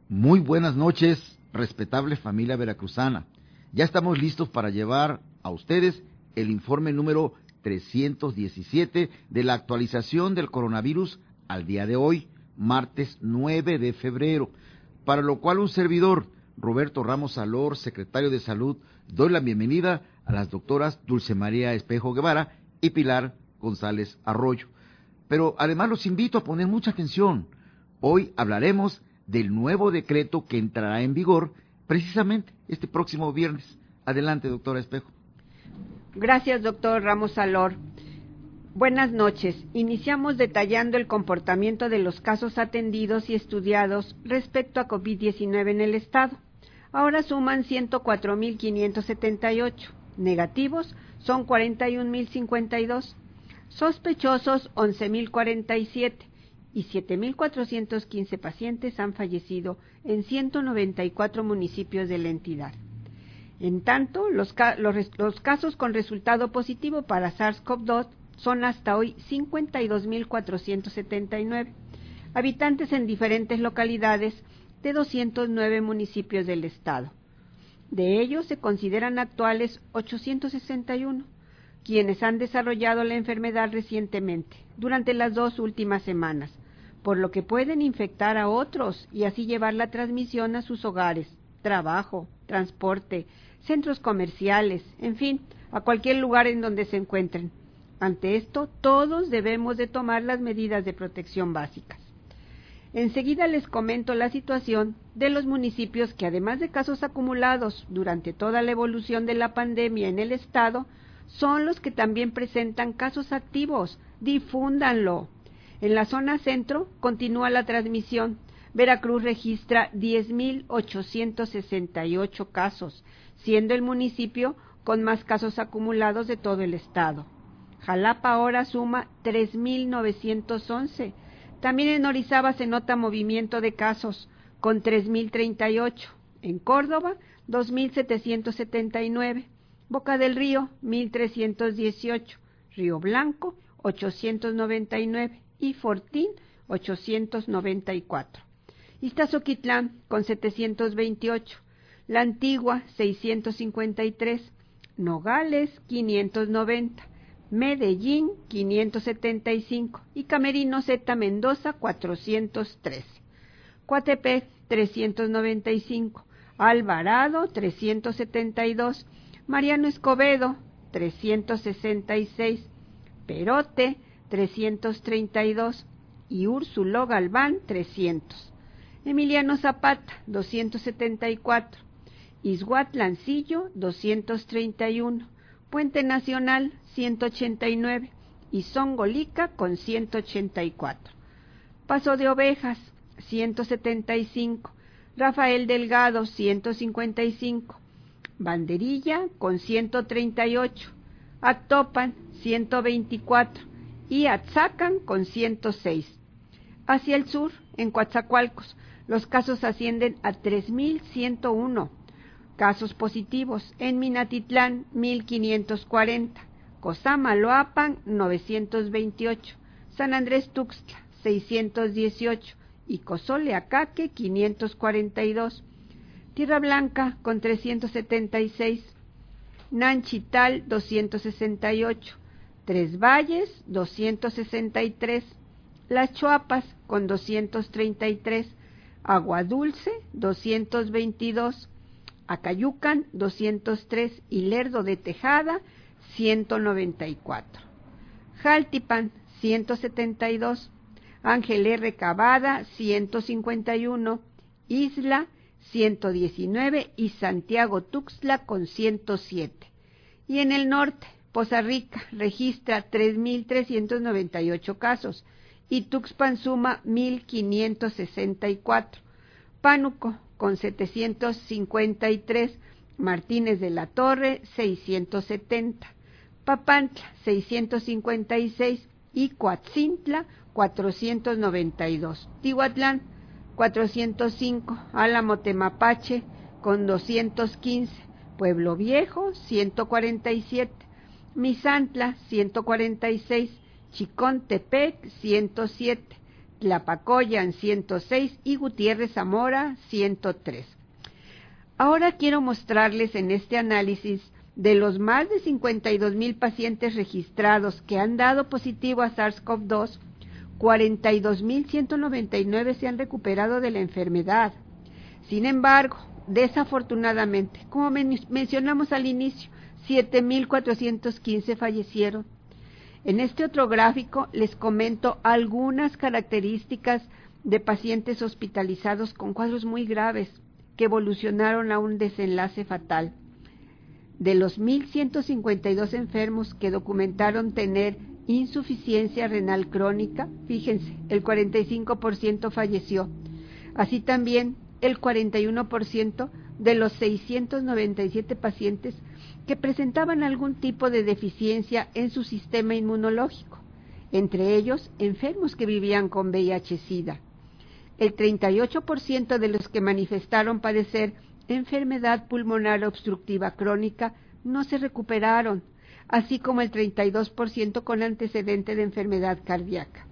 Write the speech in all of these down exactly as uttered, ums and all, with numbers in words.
Muy buenas noches, respetable familia veracruzana. Ya estamos listos para llevar a ustedes el informe número trescientos diecisiete de la actualización del coronavirus al día de hoy, martes nueve de febrero, para lo cual un servidor, Roberto Ramos Salor, secretario de Salud, doy la bienvenida a las doctoras Dulce María Espejo Guevara y Pilar González Arroyo. Pero además los invito a poner mucha atención. Hoy hablaremos del nuevo decreto que entrará en vigor precisamente este próximo viernes. Adelante, doctora Espejo. Gracias, doctor Ramos Salor. Buenas noches. Iniciamos detallando el comportamiento de los casos atendidos y estudiados respecto a COVID diecinueve en el estado. Ahora suman ciento cuatro mil quinientos setenta y ocho. Negativos son cuarenta y un mil cincuenta y dos. Sospechosos once mil cuarenta y siete. Y siete mil cuatrocientos quince pacientes han fallecido en ciento noventa y cuatro municipios de la entidad. En tanto, los, ca los, los casos con resultado positivo para SARS-CoV dos son hasta hoy cincuenta y dos mil cuatrocientos setenta y nueve, habitantes en diferentes localidades de doscientos nueve municipios del estado. De ellos se consideran actuales ochocientos sesenta y uno, quienes han desarrollado la enfermedad recientemente, durante las dos últimas semanas, por lo que pueden infectar a otros y así llevar la transmisión a sus hogares, trabajo, transporte, centros comerciales, en fin, a cualquier lugar en donde se encuentren. Ante esto, todos debemos de tomar las medidas de protección básicas. Enseguida les comento la situación de los municipios que, además de casos acumulados durante toda la evolución de la pandemia en el estado, son los que también presentan casos activos. Difúndanlo. En la zona centro continúa la transmisión. Veracruz registra diez mil ochocientos sesenta y ocho casos, siendo el municipio con más casos acumulados de todo el estado. Jalapa ahora suma tres mil novecientos once. También en Orizaba se nota movimiento de casos, con tres mil treinta y ocho. En Córdoba, dos mil setecientos setenta y nueve. Boca del Río, mil trescientos dieciocho. Río Blanco, ochocientos noventa y nueve. Y Fortín, ochocientos noventa y cuatro. Iztazoquitlán, con setecientos veintiocho. La Antigua, seiscientos cincuenta y tres. Nogales, quinientos noventa. Medellín, quinientos setenta y cinco. Y Camerino Zeta Mendoza, cuatrocientos trece. Coatepec, trescientos noventa y cinco. Alvarado, trescientos setenta y dos. Mariano Escobedo, trescientos sesenta y seis. Perote, trescientos treinta y dos, y Úrsulo Galván, trescientos. Emiliano Zapata, doscientos setenta y cuatro. Izhuatlancillo, doscientos treinta y uno. Puente Nacional, ciento ochenta y nueve. Y Zongolica, con ciento ochenta y cuatro. Paso de Ovejas, ciento setenta y cinco. Rafael Delgado, ciento cincuenta y cinco. Banderilla, con ciento treinta y ocho. Actopan, ciento veinticuatro. Y Atzacan con ciento seis. Hacia el sur, en Coatzacoalcos, los casos ascienden a tres mil ciento uno. Casos positivos en Minatitlán, mil quinientos cuarenta. Cosamaloapan, novecientos veintiocho. San Andrés Tuxtla, seiscientos dieciocho. Y Cozoleacaque, quinientos cuarenta y dos. Tierra Blanca, con trescientos setenta y seis. Nanchital, doscientos sesenta y ocho. Tres Valles, doscientos sesenta y tres, Las Chuapas, con doscientos treinta y tres, Agua Dulce, doscientos veintidós, Acayucan, doscientos tres, y Lerdo de Tejada, ciento noventa y cuatro. Jaltipan, ciento setenta y dos, Ángel R. Cavada, ciento cincuenta y uno, Isla, ciento diecinueve, y Santiago Tuxtla, con ciento siete. Y en el norte, Poza Rica registra tres mil trescientos noventa y ocho casos y Tuxpan suma mil quinientos sesenta y cuatro. Pánuco con setecientos cincuenta y tres, Martínez de la Torre seiscientos setenta, Papantla seiscientos cincuenta y seis y Coatzintla cuatrocientos noventa y dos. Tihuatlán cuatrocientos cinco, Álamo Temapache con doscientos quince, Pueblo Viejo ciento cuarenta y siete, Misantla ciento cuarenta y seis, Chicontepec ciento siete, Tlapacoyan ciento seis y Gutiérrez Zamora ciento tres. Ahora quiero mostrarles en este análisis de los más de cincuenta y dos mil pacientes registrados que han dado positivo a SARS-CoV dos, cuarenta y dos mil ciento noventa y nueve se han recuperado de la enfermedad. Sin embargo, desafortunadamente, como men- mencionamos al inicio, siete mil cuatrocientos quince fallecieron. En este otro gráfico les comento algunas características de pacientes hospitalizados con cuadros muy graves que evolucionaron a un desenlace fatal. De los mil ciento cincuenta y dos enfermos que documentaron tener insuficiencia renal crónica, fíjense, el cuarenta y cinco por ciento falleció. Así también el cuarenta y uno por ciento de los seiscientos noventa y siete pacientes que presentaban algún tipo de deficiencia en su sistema inmunológico, entre ellos enfermos que vivían con V I H-Sida. El treinta y ocho por ciento de los que manifestaron padecer enfermedad pulmonar obstructiva crónica no se recuperaron, así como el treinta y dos por ciento con antecedente de enfermedad cardíaca.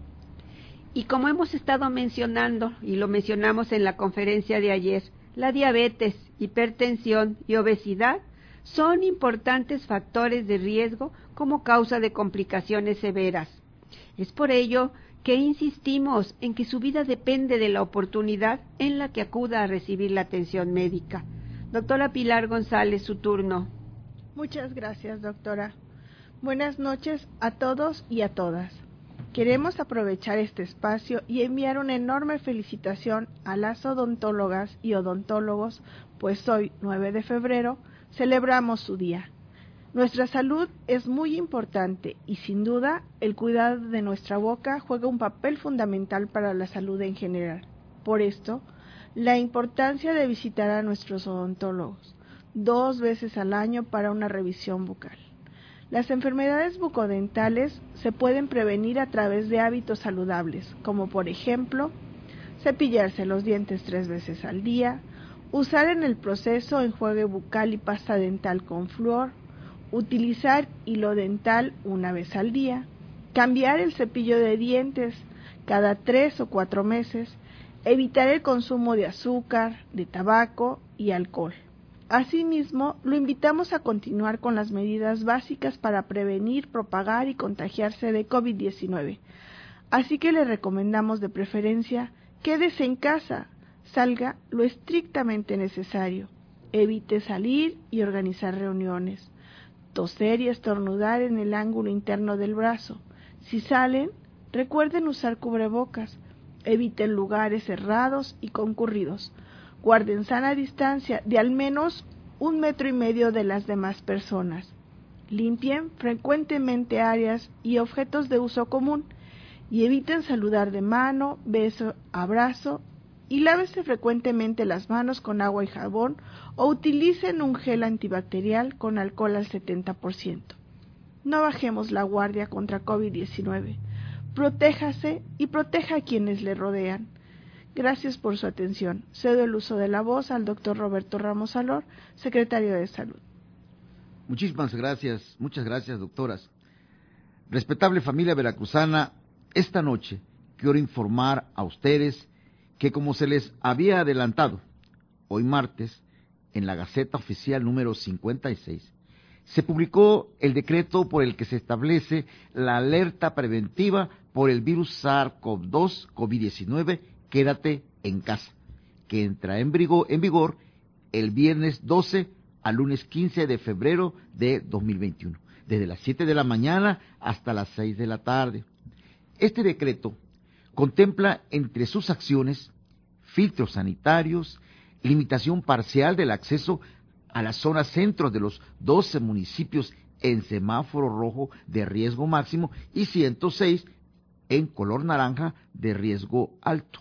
Y como hemos estado mencionando, y lo mencionamos en la conferencia de ayer, la diabetes, hipertensión y obesidad son importantes factores de riesgo como causa de complicaciones severas. Es por ello que insistimos en que su vida depende de la oportunidad en la que acuda a recibir la atención médica. Doctora Pilar González, su turno. Muchas gracias, doctora. Buenas noches a todos y a todas. Queremos aprovechar este espacio y enviar una enorme felicitación a las odontólogas y odontólogos, pues hoy, nueve de febrero, celebramos su día. Nuestra salud es muy importante y sin duda el cuidado de nuestra boca juega un papel fundamental para la salud en general. Por esto, la importancia de visitar a nuestros odontólogos dos veces al año para una revisión bucal. Las enfermedades bucodentales se pueden prevenir a través de hábitos saludables, como por ejemplo, cepillarse los dientes tres veces al día, usar en el proceso enjuague bucal y pasta dental con flúor, utilizar hilo dental una vez al día, cambiar el cepillo de dientes cada tres o cuatro meses, evitar el consumo de azúcar, de tabaco y alcohol. Asimismo, lo invitamos a continuar con las medidas básicas para prevenir, propagar y contagiarse de COVID diecinueve. Así que le recomendamos de preferencia, quédese en casa, salga lo estrictamente necesario, evite salir y organizar reuniones, toser y estornudar en el ángulo interno del brazo. Si salen, recuerden usar cubrebocas, eviten lugares cerrados y concurridos. Guarden sana distancia de al menos un metro y medio de las demás personas. Limpien frecuentemente áreas y objetos de uso común y eviten saludar de mano, beso, abrazo y lávese frecuentemente las manos con agua y jabón o utilicen un gel antibacterial con alcohol al setenta por ciento. No bajemos la guardia contra COVID diecinueve. Protéjase y proteja a quienes le rodean. Gracias por su atención. Cedo el uso de la voz al doctor Roberto Ramos Salor, secretario de Salud. Muchísimas gracias, muchas gracias, doctoras. Respetable familia veracruzana, esta noche quiero informar a ustedes que, como se les había adelantado, hoy martes, en la Gaceta Oficial número cincuenta y seis, se publicó el decreto por el que se establece la alerta preventiva por el virus SARS-CoV dos COVID diecinueve, quédate en casa, que entra en vigor, en vigor el viernes doce al lunes quince de febrero de dos mil veintiuno, desde las siete de la mañana hasta las seis de la tarde. Este decreto contempla entre sus acciones filtros sanitarios, limitación parcial del acceso a las zonas centros de los doce municipios en semáforo rojo de riesgo máximo y ciento seis en color naranja de riesgo alto.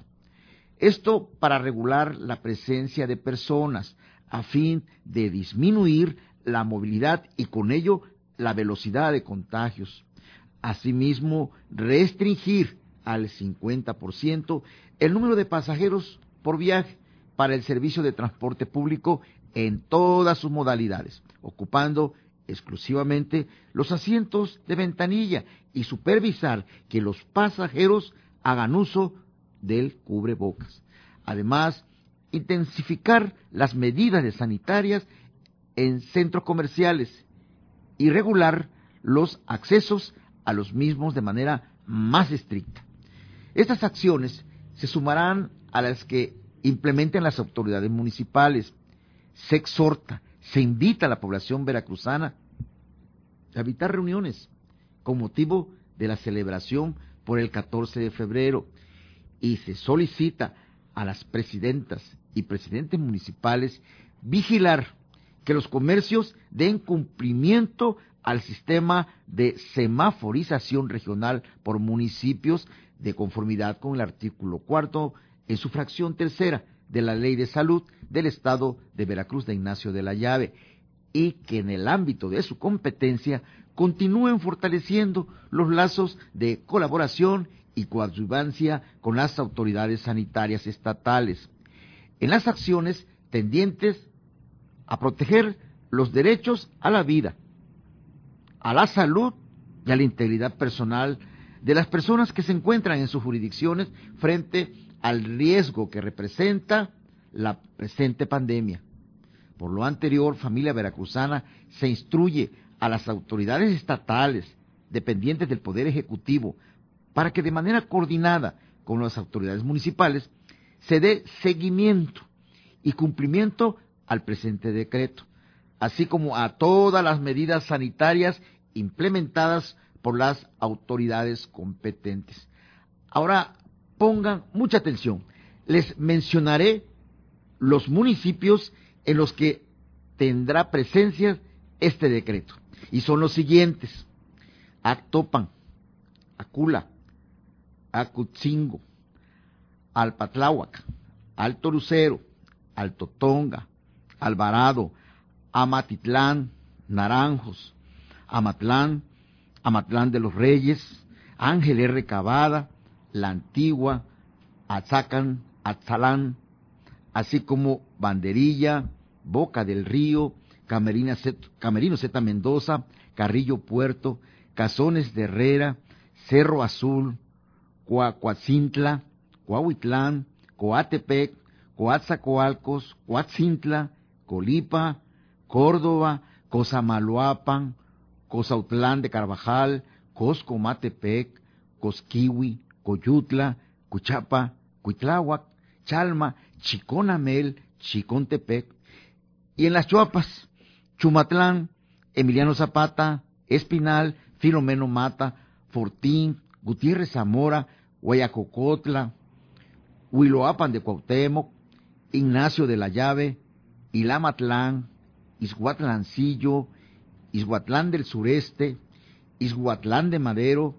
Esto para regular la presencia de personas a fin de disminuir la movilidad y con ello la velocidad de contagios. Asimismo, restringir al cincuenta por ciento el número de pasajeros por viaje para el servicio de transporte público en todas sus modalidades, ocupando exclusivamente los asientos de ventanilla y supervisar que los pasajeros hagan uso del cubrebocas. Además, intensificar las medidas sanitarias en centros comerciales y regular los accesos a los mismos de manera más estricta. Estas acciones se sumarán a las que implementen las autoridades municipales. Se exhorta, se invita a la población veracruzana a evitar reuniones con motivo de la celebración por el catorce de febrero y se solicita a las presidentas y presidentes municipales vigilar que los comercios den cumplimiento al sistema de semaforización regional por municipios de conformidad con el artículo cuarto en su fracción tercera de la Ley de Salud del Estado de Veracruz de Ignacio de la Llave, y que en el ámbito de su competencia continúen fortaleciendo los lazos de colaboración y coadyuvancia con las autoridades sanitarias estatales, en las acciones tendientes a proteger los derechos a la vida, a la salud y a la integridad personal de las personas que se encuentran en sus jurisdicciones frente al riesgo que representa la presente pandemia. Por lo anterior, familia veracruzana se instruye a las autoridades estatales dependientes del Poder Ejecutivo para que de manera coordinada con las autoridades municipales se dé seguimiento y cumplimiento al presente decreto, así como a todas las medidas sanitarias implementadas por las autoridades competentes. Ahora pongan mucha atención. Les mencionaré los municipios en los que tendrá presencia este decreto, y son los siguientes: Actopan, Acula, Acutzingo, Alpatláhuac, Alto Lucero, Alto Tonga, Alvarado, Amatitlán, Naranjos, Amatlán, Amatlán de los Reyes, Ángel R. Cavada, La Antigua, Atzacan, Atzalán, así como Banderilla, Boca del Río, Camerina Z, Camerino Z Mendoza, Carrillo Puerto, Cazones de Herrera, Cerro Azul, Coacuacintla, Coahuitlán, Coatepec, Coatzacoalcos, Coatzintla, Colipa, Córdoba, Cosamaloapan, Cozautlán de Carvajal, Coscomatepec, Cosquihui, Coyutla, Cuchapa, Cuitláhuac, Chalma, Chiconamel, Chicontepec, y en las Chuapas, Chumatlán, Emiliano Zapata, Espinal, Filomeno Mata, Fortín, Gutiérrez Zamora, Guayacocotla, Huiloapan de Cuauhtémoc, Ignacio de la Llave, Ilamatlán, Izhuatlancillo, Izhuatlán del Sureste, Izhuatlán de Madero,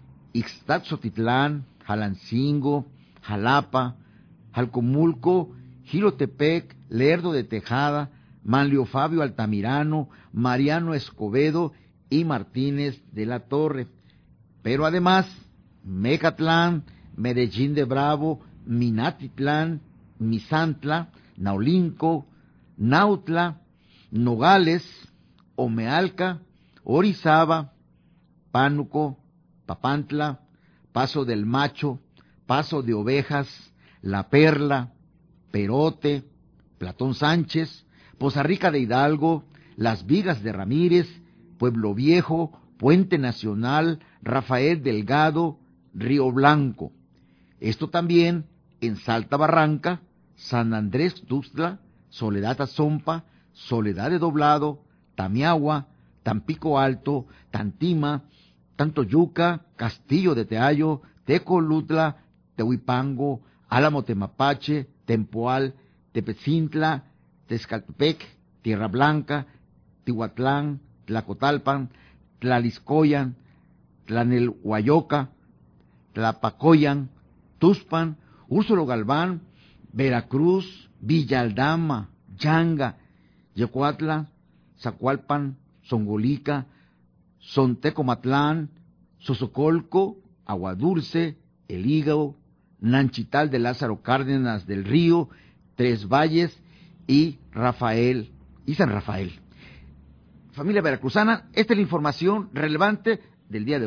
Ixtazotitlán, Jalancingo, Jalapa, Jalcomulco, Jilotepec, Lerdo de Tejada, Manlio Fabio Altamirano, Mariano Escobedo y Martínez de la Torre. Pero además, Mecatlán, Medellín de Bravo, Minatitlán, Misantla, Naulinco, Nautla, Nogales, Omealca, Orizaba, Pánuco, Papantla, Paso del Macho, Paso de Ovejas, La Perla, Perote, Platón Sánchez, Poza Rica de Hidalgo, Las Vigas de Ramírez, Pueblo Viejo, Puente Nacional, Rafael Delgado, Río Blanco. Esto también en Salta Barranca, San Andrés Tuxtla, Soledad Azompa, Soledad de Doblado, Tamiagua, Tampico Alto, Tantima, Tantoyuca, Castillo de Teayo, Tecolutla, Tehuipango, Álamo Temapache, Tempoal, Tepezintla, Tezcaltepec, Tierra Blanca, Tihuatlán, Tlacotalpan, Tlaliscoyan, Tlanelhuayoca, Tlapacoyan, Tuspan, Úrsulo Galván, Veracruz, Villa Aldama, Yanga, Yecuatla, Zacualpan, Zongolica, Sontecomatlán, Sosocolco, Aguadulce, El Hígado, Nanchital de Lázaro Cárdenas del Río, Tres Valles y Rafael y San Rafael. Familia veracruzana, esta es la información relevante del día de hoy.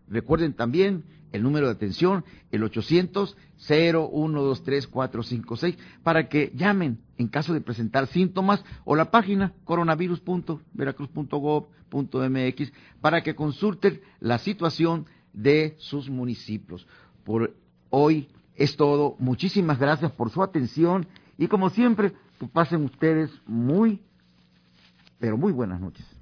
Recuerden también el número de atención, el ochocientos, cero uno dos tres, cuatro cinco seis, para que llamen en caso de presentar síntomas, o la página coronavirus punto veracruz punto gov punto mx para que consulten la situación de sus municipios. Por hoy es todo. Muchísimas gracias por su atención y como siempre, pasen ustedes muy, pero muy buenas noches.